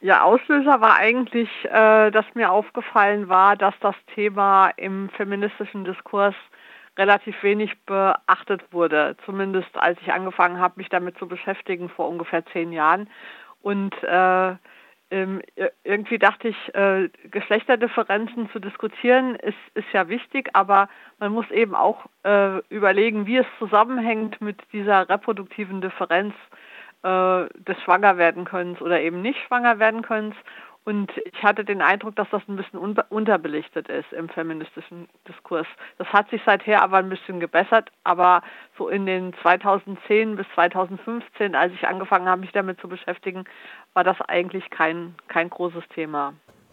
Ja, Auslöser war eigentlich, dass mir aufgefallen war, dass das Thema im feministischen Diskurs relativ wenig beachtet wurde. Zumindest als ich angefangen habe, mich damit zu beschäftigen vor ungefähr 10 Jahren. Und irgendwie dachte ich, Geschlechterdifferenzen zu diskutieren ist ja wichtig, aber man muss eben auch überlegen, wie es zusammenhängt mit dieser reproduktiven Differenz des Schwangerwerdenkönnens oder eben nicht Schwangerwerdenkönnens. Und ich hatte den Eindruck, dass das ein bisschen unterbelichtet ist im feministischen Diskurs. Das hat sich seither aber ein bisschen gebessert, aber so in den 2010 bis 2015, als ich angefangen habe, mich damit zu beschäftigen, war das eigentlich kein großes Thema.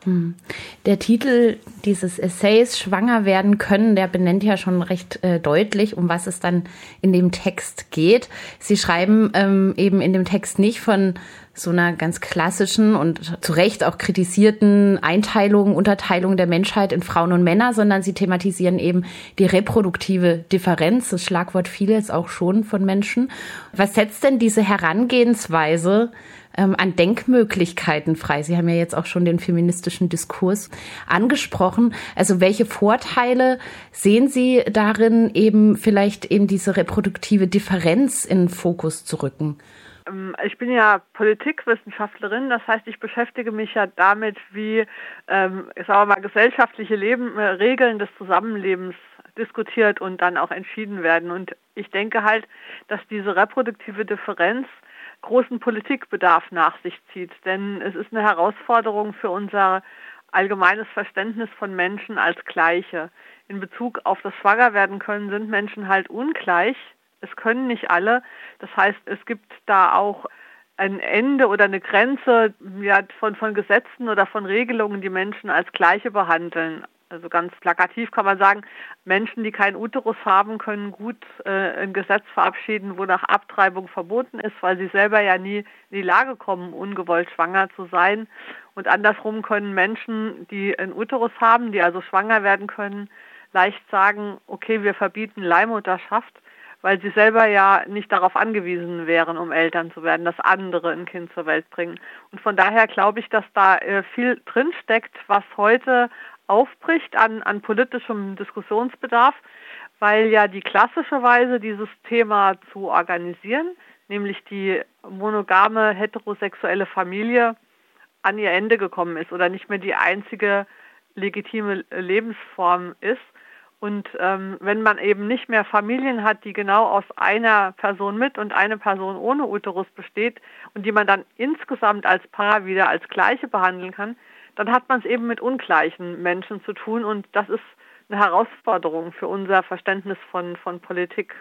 Der Titel dieses Essays Schwanger werden können, der benennt ja schon recht deutlich, um was es dann in dem Text geht. Sie schreiben eben in dem Text nicht von so einer ganz klassischen und zu Recht auch kritisierten Einteilung, Unterteilung der Menschheit in Frauen und Männer, sondern sie thematisieren eben die reproduktive Differenz. Das Schlagwort fiel jetzt auch schon von Menschen. Was setzt denn diese Herangehensweise an Denkmöglichkeiten frei? Sie haben ja jetzt auch schon den feministischen Diskurs angesprochen. Also welche Vorteile sehen Sie darin, eben vielleicht eben diese reproduktive Differenz in den Fokus zu rücken? Ich bin ja Politikwissenschaftlerin, das heißt, ich beschäftige mich ja damit, wie, sagen wir mal, gesellschaftliche Regeln des Zusammenlebens diskutiert und dann auch entschieden werden. Und ich denke halt, dass diese reproduktive Differenz großen Politikbedarf nach sich zieht, denn es ist eine Herausforderung für unser allgemeines Verständnis von Menschen als Gleiche. In Bezug auf das Schwangerwerdenkönnen sind Menschen halt ungleich. Es können nicht alle. Das heißt, es gibt da auch ein Ende oder eine Grenze von Gesetzen oder von Regelungen, die Menschen als Gleiche behandeln. Also ganz plakativ kann man sagen, Menschen, die keinen Uterus haben, können gut ein Gesetz verabschieden, wonach Abtreibung verboten ist, weil sie selber ja nie in die Lage kommen, ungewollt schwanger zu sein. Und andersrum können Menschen, die einen Uterus haben, die also schwanger werden können, leicht sagen, okay, wir verbieten Leihmutterschaft, weil sie selber ja nicht darauf angewiesen wären, um Eltern zu werden, dass andere ein Kind zur Welt bringen. Und von daher glaube ich, dass da viel drinsteckt, was heute aufbricht an politischem Diskussionsbedarf, weil ja die klassische Weise, dieses Thema zu organisieren, nämlich die monogame heterosexuelle Familie, an ihr Ende gekommen ist oder nicht mehr die einzige legitime Lebensform ist. Und wenn man eben nicht mehr Familien hat, die genau aus einer Person mit und einer Person ohne Uterus besteht und die man dann insgesamt als Paar wieder als Gleiche behandeln kann, dann hat man es eben mit ungleichen Menschen zu tun und das ist eine Herausforderung für unser Verständnis von Politik.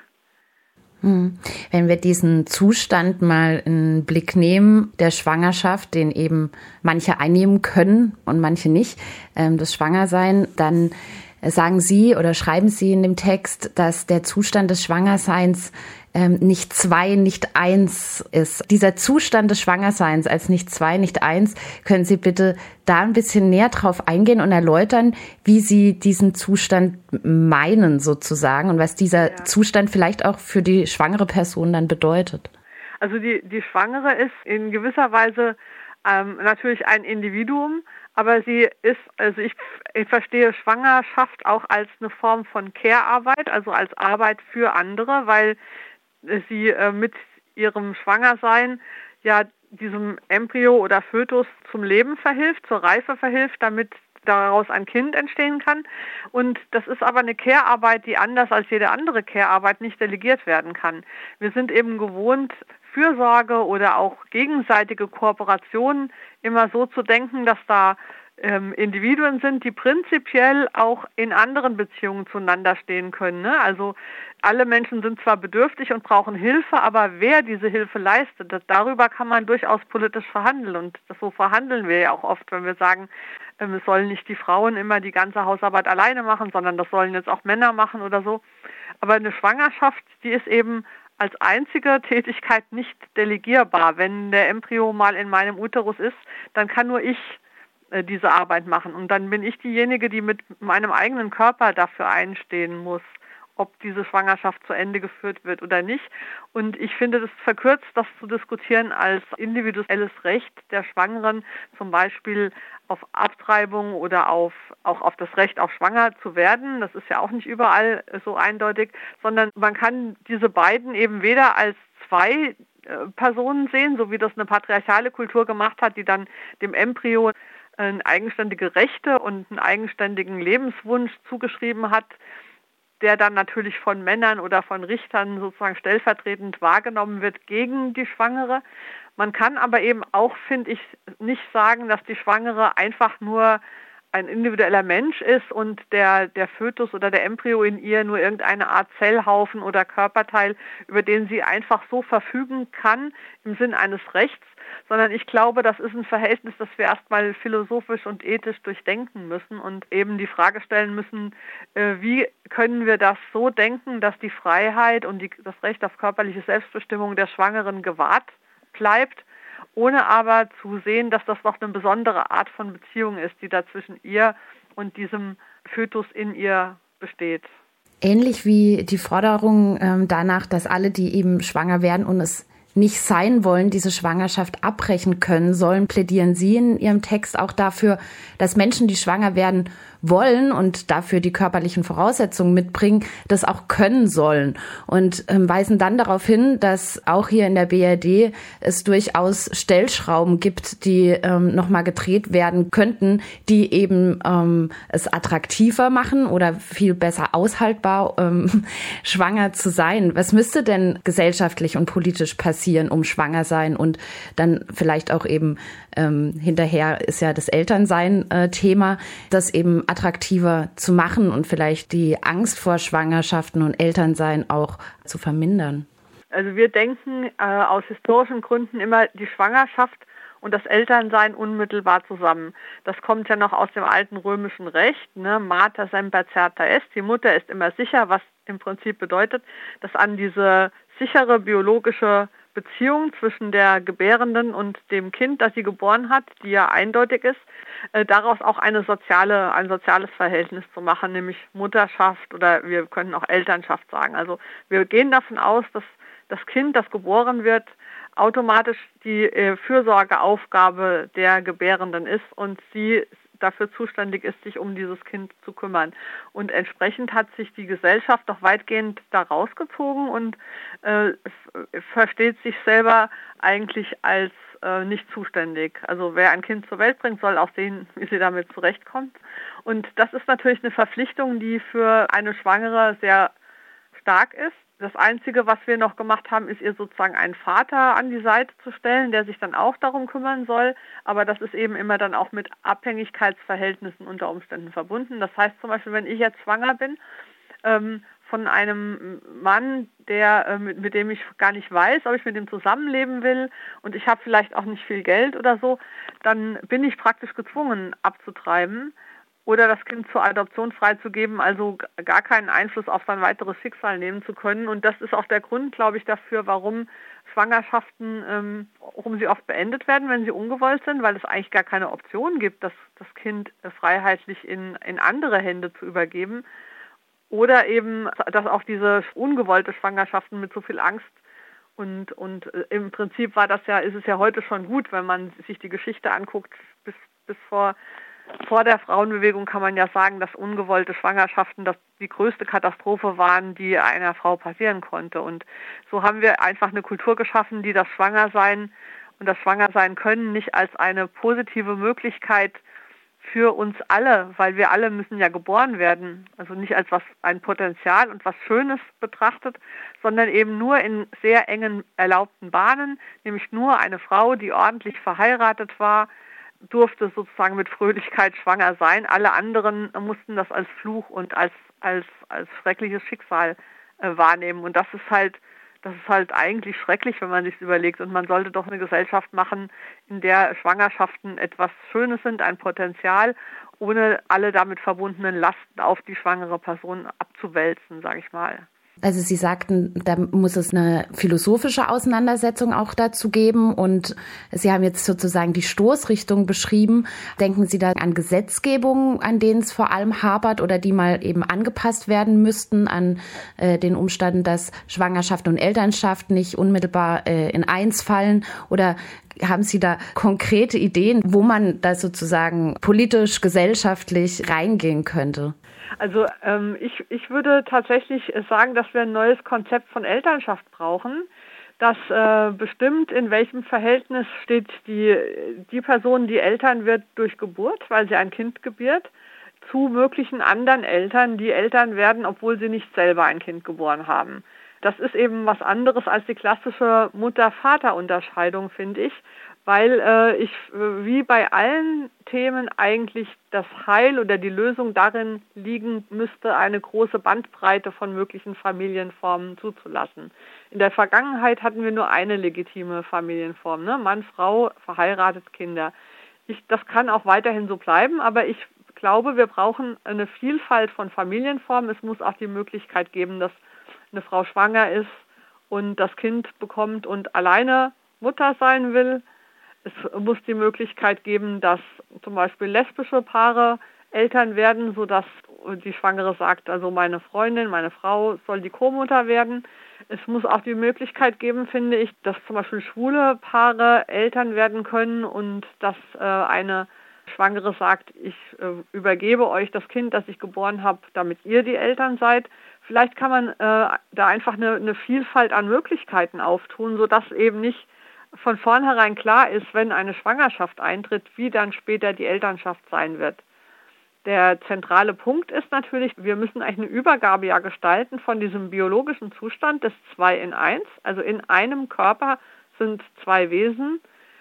Wenn wir diesen Zustand mal in den Blick nehmen, der Schwangerschaft, den eben manche einnehmen können und manche nicht, das Schwangersein, dann sagen Sie oder schreiben Sie in dem Text, dass der Zustand des Schwangerseins nicht 2, nicht 1 ist. Dieser Zustand des Schwangerseins als nicht 2, nicht 1, können Sie bitte da ein bisschen näher drauf eingehen und erläutern, wie Sie diesen Zustand meinen sozusagen und was dieser Zustand vielleicht auch für die schwangere Person dann bedeutet? Also die Schwangere ist in gewisser Weise natürlich ein Individuum, aber sie ist, also ich verstehe Schwangerschaft auch als eine Form von Care-Arbeit, also als Arbeit für andere, weil sie mit ihrem Schwangersein ja diesem Embryo oder Fötus zum Leben verhilft, zur Reife verhilft, damit daraus ein Kind entstehen kann. Und das ist aber eine Care-Arbeit, die anders als jede andere Care-Arbeit nicht delegiert werden kann. Wir sind eben gewohnt, Fürsorge oder auch gegenseitige Kooperationen immer so zu denken, dass da Individuen sind, die prinzipiell auch in anderen Beziehungen zueinander stehen können. Ne? Also alle Menschen sind zwar bedürftig und brauchen Hilfe, aber wer diese Hilfe leistet, darüber kann man durchaus politisch verhandeln. Und so verhandeln wir ja auch oft, wenn wir sagen, es sollen nicht die Frauen immer die ganze Hausarbeit alleine machen, sondern das sollen jetzt auch Männer machen oder so. Aber eine Schwangerschaft, die ist eben als einzige Tätigkeit nicht delegierbar. Wenn der Embryo mal in meinem Uterus ist, dann kann nur ich diese Arbeit machen. Und dann bin ich diejenige, die mit meinem eigenen Körper dafür einstehen muss. ob diese Schwangerschaft zu Ende geführt wird oder nicht. Und ich finde das verkürzt, das zu diskutieren als individuelles Recht der Schwangeren, zum Beispiel auf Abtreibung oder auch auf das Recht, auch schwanger zu werden. Das ist ja auch nicht überall so eindeutig, sondern man kann diese beiden eben weder als zwei Personen sehen, so wie das eine patriarchale Kultur gemacht hat, die dann dem Embryo eigenständige Rechte und einen eigenständigen Lebenswunsch zugeschrieben hat, der dann natürlich von Männern oder von Richtern sozusagen stellvertretend wahrgenommen wird gegen die Schwangere. Man kann aber eben auch, finde ich, nicht sagen, dass die Schwangere einfach nur ein individueller Mensch ist und der Fötus oder der Embryo in ihr nur irgendeine Art Zellhaufen oder Körperteil, über den sie einfach so verfügen kann im Sinn eines Rechts, sondern ich glaube, das ist ein Verhältnis, das wir erstmal philosophisch und ethisch durchdenken müssen und eben die Frage stellen müssen, wie können wir das so denken, dass die Freiheit und das Recht auf körperliche Selbstbestimmung der Schwangeren gewahrt bleibt, ohne aber zu sehen, dass das doch eine besondere Art von Beziehung ist, die da zwischen ihr und diesem Fötus in ihr besteht. Ähnlich wie die Forderung danach, dass alle, die eben schwanger werden und es nicht sein wollen, diese Schwangerschaft abbrechen können sollen, plädieren Sie in Ihrem Text auch dafür, dass Menschen, die schwanger werden wollen und dafür die körperlichen Voraussetzungen mitbringen, das auch können sollen und weisen dann darauf hin, dass auch hier in der BRD es durchaus Stellschrauben gibt, die nochmal gedreht werden könnten, die eben es attraktiver machen oder viel besser aushaltbar, schwanger zu sein. Was müsste denn gesellschaftlich und politisch passieren, um schwanger sein und dann vielleicht auch eben hinterher ist ja das Elternsein Thema, das eben attraktiver zu machen und vielleicht die Angst vor Schwangerschaften und Elternsein auch zu vermindern? Also wir denken aus historischen Gründen immer die Schwangerschaft und das Elternsein unmittelbar zusammen. Das kommt ja noch aus dem alten römischen Recht, ne? Mater semper certa est, die Mutter ist immer sicher, was im Prinzip bedeutet, dass an diese sichere biologische Beziehung zwischen der Gebärenden und dem Kind, das sie geboren hat, die ja eindeutig ist, daraus auch ein soziales Verhältnis zu machen, nämlich Mutterschaft oder wir könnten auch Elternschaft sagen. Also wir gehen davon aus, dass das Kind, das geboren wird, automatisch die Fürsorgeaufgabe der Gebärenden ist und sie dafür zuständig ist, sich um dieses Kind zu kümmern. Und entsprechend hat sich die Gesellschaft doch weitgehend da rausgezogen und versteht sich selber eigentlich als nicht zuständig. Also wer ein Kind zur Welt bringt, soll auch sehen, wie sie damit zurechtkommt. Und das ist natürlich eine Verpflichtung, die für eine Schwangere sehr stark ist. Das Einzige, was wir noch gemacht haben, ist ihr sozusagen einen Vater an die Seite zu stellen, der sich dann auch darum kümmern soll. Aber das ist eben immer dann auch mit Abhängigkeitsverhältnissen unter Umständen verbunden. Das heißt zum Beispiel, wenn ich jetzt schwanger bin von einem Mann, der mit dem ich gar nicht weiß, ob ich mit ihm zusammenleben will und ich habe vielleicht auch nicht viel Geld oder so, dann bin ich praktisch gezwungen abzutreiben oder das Kind zur Adoption freizugeben, also gar keinen Einfluss auf sein weiteres Schicksal nehmen zu können. Und das ist auch der Grund, glaube ich, dafür, warum Schwangerschaften, warum sie oft beendet werden, wenn sie ungewollt sind, weil es eigentlich gar keine Option gibt, das Kind freiheitlich in andere Hände zu übergeben. Oder eben, dass auch diese ungewollte Schwangerschaften mit so viel Angst und im Prinzip ist es ja heute schon gut, wenn man sich die Geschichte anguckt, bis vor der Frauenbewegung kann man ja sagen, dass ungewollte Schwangerschaften die größte Katastrophe waren, die einer Frau passieren konnte. Und so haben wir einfach eine Kultur geschaffen, die das Schwangersein und das Schwangersein können nicht als eine positive Möglichkeit für uns alle, weil wir alle müssen ja geboren werden, also nicht als ein Potenzial und was Schönes betrachtet, sondern eben nur in sehr engen erlaubten Bahnen, nämlich nur eine Frau, die ordentlich verheiratet war, durfte sozusagen mit Fröhlichkeit schwanger sein. Alle anderen mussten das als Fluch und als schreckliches Schicksal wahrnehmen. Und das ist halt eigentlich schrecklich, wenn man sich überlegt. Und man sollte doch eine Gesellschaft machen, in der Schwangerschaften etwas Schönes sind, ein Potenzial, ohne alle damit verbundenen Lasten auf die schwangere Person abzuwälzen, sage ich mal. Also Sie sagten, da muss es eine philosophische Auseinandersetzung auch dazu geben und Sie haben jetzt sozusagen die Stoßrichtung beschrieben. Denken Sie da an Gesetzgebungen, an denen es vor allem hapert oder die mal eben angepasst werden müssten an den Umständen, dass Schwangerschaft und Elternschaft nicht unmittelbar in eins fallen? Oder haben Sie da konkrete Ideen, wo man da sozusagen politisch, gesellschaftlich reingehen könnte? Also ich würde tatsächlich sagen, dass wir ein neues Konzept von Elternschaft brauchen, das bestimmt, in welchem Verhältnis steht die Person, die Eltern wird durch Geburt, weil sie ein Kind gebiert, zu möglichen anderen Eltern, die Eltern werden, obwohl sie nicht selber ein Kind geboren haben. Das ist eben was anderes als die klassische Mutter-Vater-Unterscheidung, finde ich, weil ich wie bei allen Themen eigentlich das Heil oder die Lösung darin liegen müsste, eine große Bandbreite von möglichen Familienformen zuzulassen. In der Vergangenheit hatten wir nur eine legitime Familienform, ne? Mann, Frau, verheiratet, Kinder. Das kann auch weiterhin so bleiben, aber ich glaube, wir brauchen eine Vielfalt von Familienformen. Es muss auch die Möglichkeit geben, dass eine Frau schwanger ist und das Kind bekommt und alleine Mutter sein will. Es muss die Möglichkeit geben, dass zum Beispiel lesbische Paare Eltern werden, sodass die Schwangere sagt, also meine Freundin, meine Frau soll die Co-Mutter werden. Es muss auch die Möglichkeit geben, finde ich, dass zum Beispiel schwule Paare Eltern werden können und dass eine Schwangere sagt, ich übergebe euch das Kind, das ich geboren habe, damit ihr die Eltern seid. Vielleicht kann man da einfach eine Vielfalt an Möglichkeiten auftun, sodass eben nicht von vornherein klar ist, wenn eine Schwangerschaft eintritt, wie dann später die Elternschaft sein wird. Der zentrale Punkt ist natürlich, wir müssen eigentlich eine Übergabe ja gestalten von diesem biologischen Zustand des 2 in 1. Also in einem Körper sind 2 Wesen.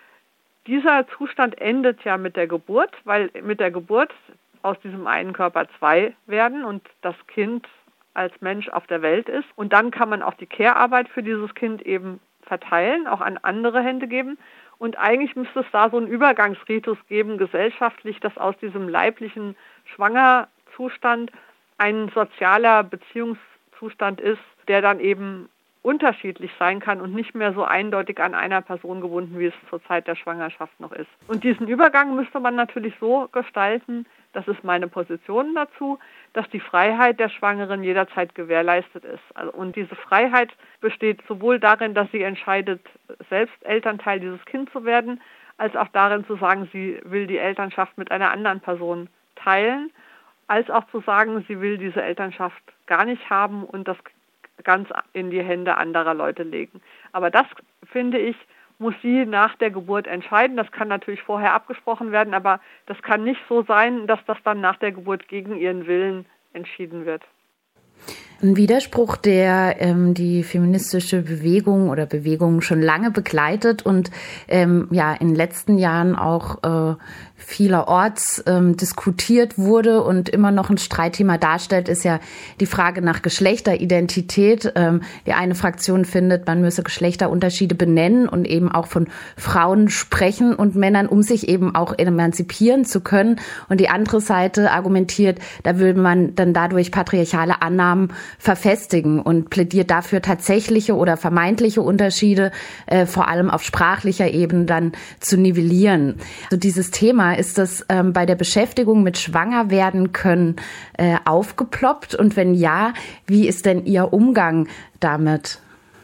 Dieser Zustand endet ja mit der Geburt, weil mit der Geburt aus diesem einen Körper 2 werden und das Kind als Mensch auf der Welt ist. Und dann kann man auch die Care-Arbeit für dieses Kind eben verteilen, auch an andere Hände geben. Und eigentlich müsste es da so einen Übergangsritus geben, gesellschaftlich, dass aus diesem leiblichen Schwangerzustand ein sozialer Beziehungszustand ist, der dann eben unterschiedlich sein kann und nicht mehr so eindeutig an einer Person gebunden, wie es zur Zeit der Schwangerschaft noch ist. Und diesen Übergang müsste man natürlich so gestalten, das ist meine Position dazu, dass die Freiheit der Schwangeren jederzeit gewährleistet ist. Und diese Freiheit besteht sowohl darin, dass sie entscheidet, selbst Elternteil dieses Kindes zu werden, als auch darin zu sagen, sie will die Elternschaft mit einer anderen Person teilen, als auch zu sagen, sie will diese Elternschaft gar nicht haben und das ganz in die Hände anderer Leute legen. Aber das, finde ich, muss sie nach der Geburt entscheiden. Das kann natürlich vorher abgesprochen werden, aber das kann nicht so sein, dass das dann nach der Geburt gegen ihren Willen entschieden wird. Ein Widerspruch, der die feministische Bewegung oder Bewegungen schon lange begleitet und in den letzten Jahren auch vielerorts diskutiert wurde und immer noch ein Streitthema darstellt, ist ja die Frage nach Geschlechteridentität. Die eine Fraktion findet, man müsse Geschlechterunterschiede benennen und eben auch von Frauen sprechen und Männern, um sich eben auch emanzipieren zu können. Und die andere Seite argumentiert, da will man dann dadurch patriarchale Annahmen verfestigen und plädiert dafür, tatsächliche oder vermeintliche Unterschiede vor allem auf sprachlicher Ebene dann zu nivellieren. Also dieses Thema, ist das bei der Beschäftigung mit Schwangerwerden können aufgeploppt? Und wenn ja, wie ist denn Ihr Umgang damit?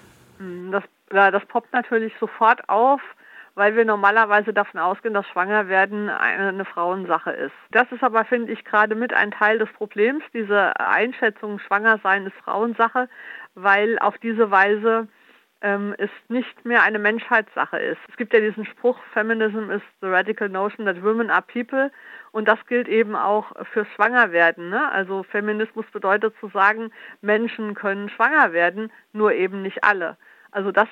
Das poppt natürlich sofort auf, weil wir normalerweise davon ausgehen, dass Schwangerwerden eine Frauensache ist. Das ist aber, finde ich, gerade mit ein Teil des Problems, diese Einschätzung, Schwangersein ist Frauensache, weil auf diese Weise es nicht mehr eine Menschheitssache ist. Es gibt ja diesen Spruch, Feminism is the radical notion that women are people, und das gilt eben auch fürs Schwangerwerden, ne? Also Feminismus bedeutet zu sagen, Menschen können schwanger werden, nur eben nicht alle. Also das,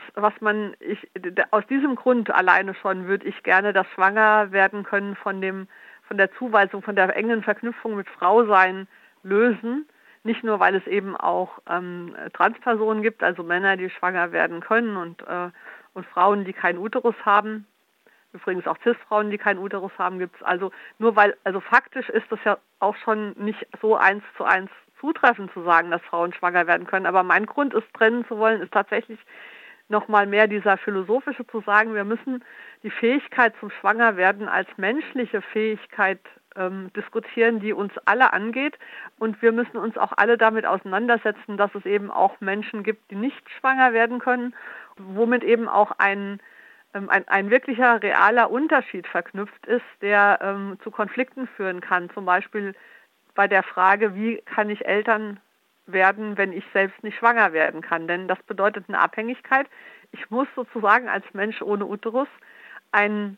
aus diesem Grund alleine schon würde ich gerne das Schwangerwerden können von der Zuweisung, von der engen Verknüpfung mit Frausein lösen. Nicht nur, weil es eben auch Transpersonen gibt, also Männer, die schwanger werden können und Frauen, die keinen Uterus haben. Übrigens auch Cis-Frauen, die keinen Uterus haben, gibt es. Also faktisch ist das ja auch schon nicht so 1:1 zutreffend zu sagen, dass Frauen schwanger werden können. Aber mein Grund, es trennen zu wollen, ist tatsächlich nochmal mehr dieser philosophische zu sagen, wir müssen die Fähigkeit zum Schwangerwerden als menschliche Fähigkeit diskutieren, die uns alle angeht. Und wir müssen uns auch alle damit auseinandersetzen, dass es eben auch Menschen gibt, die nicht schwanger werden können, womit eben auch ein wirklicher, realer Unterschied verknüpft ist, der zu Konflikten führen kann. Zum Beispiel bei der Frage, wie kann ich Eltern werden, wenn ich selbst nicht schwanger werden kann. Denn das bedeutet eine Abhängigkeit. Ich muss sozusagen als Mensch ohne Uterus eine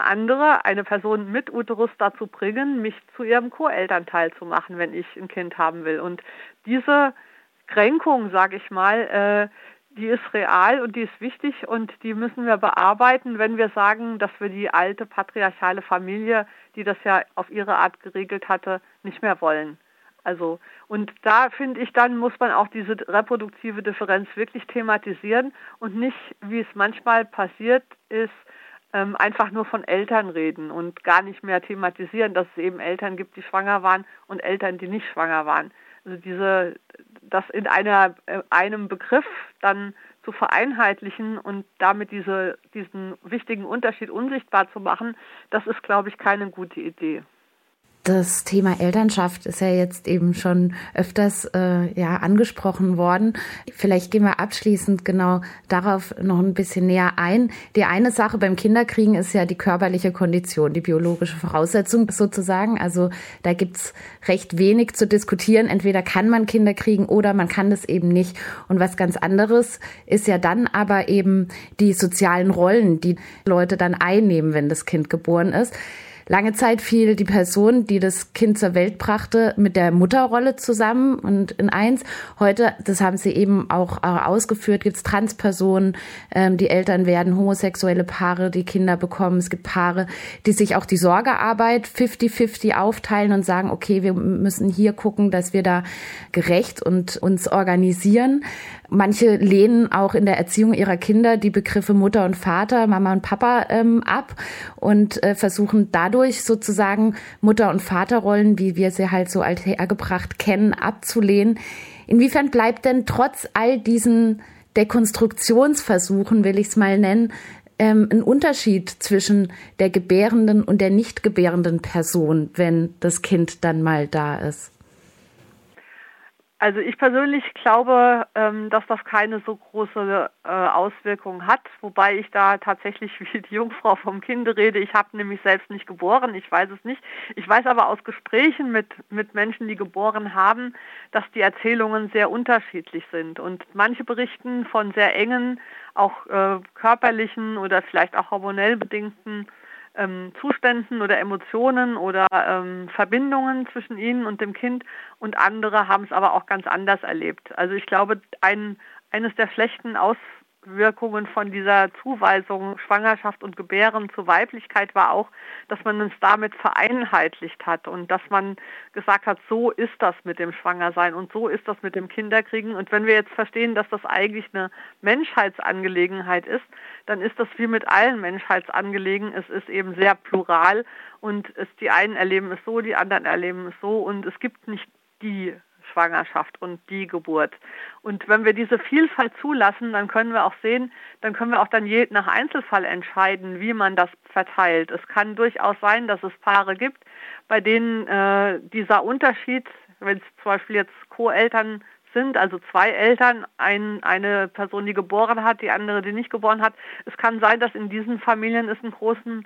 Person mit Uterus dazu bringen, mich zu ihrem Co-Elternteil zu machen, wenn ich ein Kind haben will. Und diese Kränkung, sage ich mal, die ist real und die ist wichtig und die müssen wir bearbeiten, wenn wir sagen, dass wir die alte patriarchale Familie, die das ja auf ihre Art geregelt hatte, nicht mehr wollen. Also, und da finde ich, dann muss man auch diese reproduktive Differenz wirklich thematisieren und nicht, wie es manchmal passiert ist, einfach nur von Eltern reden und gar nicht mehr thematisieren, dass es eben Eltern gibt, die schwanger waren und Eltern, die nicht schwanger waren. Also das in einem Begriff dann zu vereinheitlichen und damit diesen wichtigen Unterschied unsichtbar zu machen, das ist, glaube ich, keine gute Idee. Das Thema Elternschaft ist ja jetzt eben schon öfters angesprochen worden. Vielleicht gehen wir abschließend genau darauf noch ein bisschen näher ein. Die eine Sache beim Kinderkriegen ist ja die körperliche Kondition, die biologische Voraussetzung sozusagen. Also da gibt's recht wenig zu diskutieren. Entweder kann man Kinder kriegen oder man kann das eben nicht. Und was ganz anderes ist ja dann aber eben die sozialen Rollen, die Leute dann einnehmen, wenn das Kind geboren ist. Lange Zeit fiel die Person, die das Kind zur Welt brachte, mit der Mutterrolle zusammen und in eins. Heute, das haben Sie eben auch ausgeführt, gibt es Transpersonen, die Eltern werden, homosexuelle Paare, die Kinder bekommen. Es gibt Paare, die sich auch die Sorgearbeit 50-50 aufteilen und sagen, okay, wir müssen hier gucken, dass wir da gerecht und uns organisieren. Manche lehnen auch in der Erziehung ihrer Kinder die Begriffe Mutter und Vater, Mama und Papa ab und versuchen dadurch sozusagen Mutter- und Vaterrollen, wie wir sie halt so althergebracht kennen, abzulehnen. Inwiefern bleibt denn trotz all diesen Dekonstruktionsversuchen, will ich es mal nennen, ein Unterschied zwischen der gebärenden und der nicht gebärenden Person, wenn das Kind dann mal da ist? Also ich persönlich glaube, dass das keine so große Auswirkung hat, wobei ich da tatsächlich wie die Jungfrau vom Kinde rede. Ich habe nämlich selbst nicht geboren, ich weiß es nicht. Ich weiß aber aus Gesprächen mit Menschen, die geboren haben, dass die Erzählungen sehr unterschiedlich sind. Und manche berichten von sehr engen, auch körperlichen oder vielleicht auch hormonell bedingten Zuständen oder Emotionen oder Verbindungen zwischen ihnen und dem Kind und andere haben es aber auch ganz anders erlebt. Also ich glaube, eines der schlechten Auswirkungen von dieser Zuweisung Schwangerschaft und Gebären zur Weiblichkeit war auch, dass man es damit vereinheitlicht hat und dass man gesagt hat, so ist das mit dem Schwangersein und so ist das mit dem Kinderkriegen. Und wenn wir jetzt verstehen, dass das eigentlich eine Menschheitsangelegenheit ist, dann ist das wie mit allen Menschheitsangelegenheiten. Es ist eben sehr plural und die einen erleben es so, die anderen erleben es so und es gibt nicht die Schwangerschaft und die Geburt. Und wenn wir diese Vielfalt zulassen, dann können wir auch sehen, dann können wir auch dann je nach Einzelfall entscheiden, wie man das verteilt. Es kann durchaus sein, dass es Paare gibt, bei denen dieser Unterschied, wenn es zum Beispiel jetzt Co-Eltern sind, also zwei Eltern, eine Person, die geboren hat, die andere, die nicht geboren hat. Es kann sein, dass in diesen Familien es eine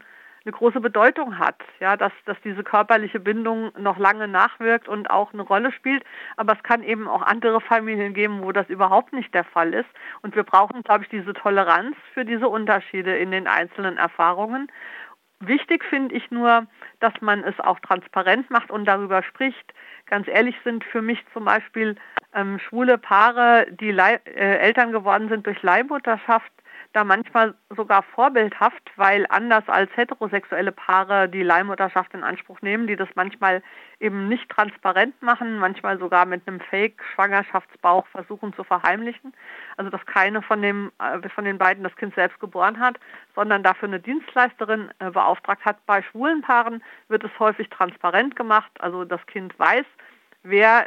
große Bedeutung hat, ja, dass diese körperliche Bindung noch lange nachwirkt und auch eine Rolle spielt. Aber es kann eben auch andere Familien geben, wo das überhaupt nicht der Fall ist. Und wir brauchen, glaube ich, diese Toleranz für diese Unterschiede in den einzelnen Erfahrungen. Wichtig finde ich nur, dass man es auch transparent macht und darüber spricht. Ganz ehrlich sind für mich zum Beispiel schwule Paare, die Eltern geworden sind durch Leihmutterschaft, da manchmal sogar vorbildhaft, weil anders als heterosexuelle Paare die Leihmutterschaft in Anspruch nehmen, die das manchmal eben nicht transparent machen, manchmal sogar mit einem Fake-Schwangerschaftsbauch versuchen zu verheimlichen. Also dass keine von den beiden das Kind selbst geboren hat, sondern dafür eine Dienstleisterin beauftragt hat. Bei schwulen Paaren wird es häufig transparent gemacht, also das Kind weiß, wer es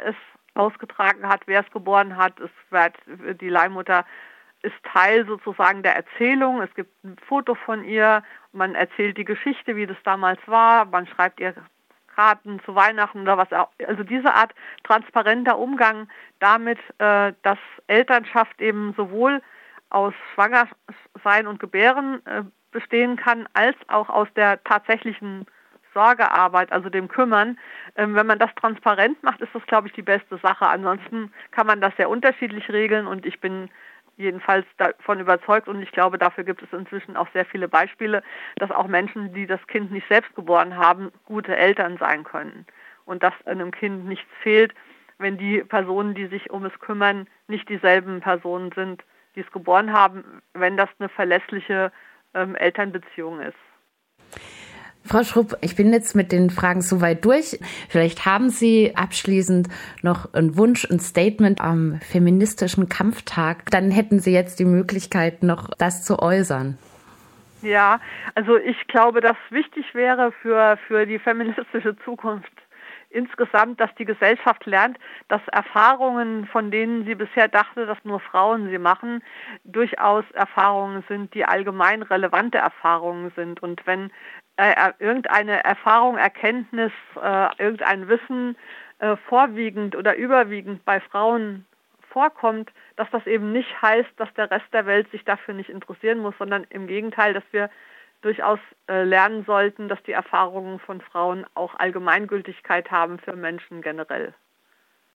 ausgetragen hat, wer es geboren hat. Die Leihmutter ist Teil sozusagen der Erzählung. Es gibt ein Foto von ihr, man erzählt die Geschichte, wie das damals war, man schreibt ihr Karten zu Weihnachten oder was auch. Also diese Art transparenter Umgang damit, dass Elternschaft eben sowohl aus Schwangersein und Gebären bestehen kann, als auch aus der tatsächlichen Sorgearbeit, also dem Kümmern. Wenn man das transparent macht, ist das, glaube ich, die beste Sache. Ansonsten kann man das sehr unterschiedlich regeln und ich bin jedenfalls davon überzeugt und ich glaube, dafür gibt es inzwischen auch sehr viele Beispiele, dass auch Menschen, die das Kind nicht selbst geboren haben, gute Eltern sein können und dass einem Kind nichts fehlt, wenn die Personen, die sich um es kümmern, nicht dieselben Personen sind, die es geboren haben, wenn das eine verlässliche Elternbeziehung ist. Frau Schrupp, ich bin jetzt mit den Fragen soweit durch. Vielleicht haben Sie abschließend noch einen Wunsch, ein Statement am feministischen Kampftag. Dann hätten Sie jetzt die Möglichkeit, noch das zu äußern. Ja, also ich glaube, dass wichtig wäre für die feministische Zukunft insgesamt, dass die Gesellschaft lernt, dass Erfahrungen, von denen sie bisher dachte, dass nur Frauen sie machen, durchaus Erfahrungen sind, die allgemein relevante Erfahrungen sind. Und wenn irgendeine Erfahrung, Erkenntnis, irgendein Wissen vorwiegend oder überwiegend bei Frauen vorkommt, dass das eben nicht heißt, dass der Rest der Welt sich dafür nicht interessieren muss, sondern im Gegenteil, dass wir durchaus lernen sollten, dass die Erfahrungen von Frauen auch Allgemeingültigkeit haben für Menschen generell.